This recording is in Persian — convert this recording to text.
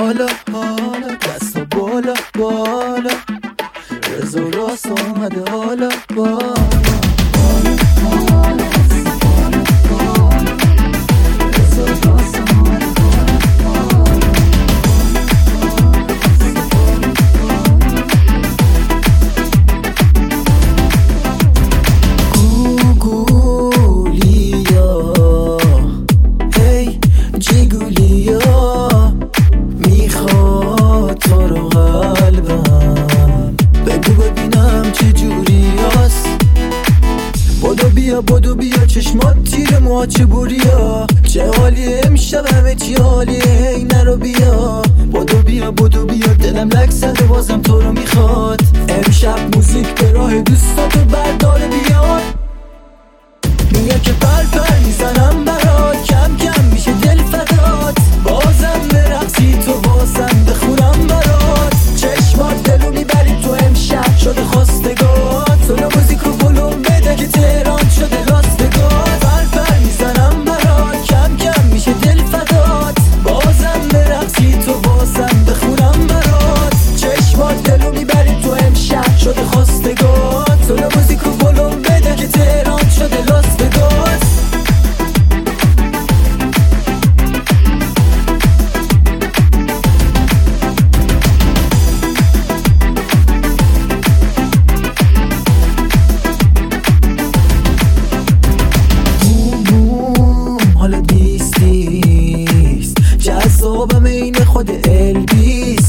حالا دست و بالا بالا رضا راست آمده حالا بالا بدو بیا چشمات تیر موها چه بوریا چه حالیه امشب همه چی حالیه هی نرو بیا بدو بیا دلم لک زده بازم تو رو میخواد امشب موزیک به راه دوستاتو برداره بیاد میگه که پر میزنم برات کم کم میشه دل فدات بازم برقصی تو بازم بخونم برات چشمات دلو میبری تو امشب شده خواستگار تو رو موزیکو بلوم بده که تهران شده لاستگار پر میزنم برات کم کم میشه دل فدات بازم برقصی تو بازم بخونم برات چشمات دلو میبری تو امشب شده خواستگار تو رو موزیکو بلوم بده که تهران شده لاستگار حالا دیست جذابم این خود البیس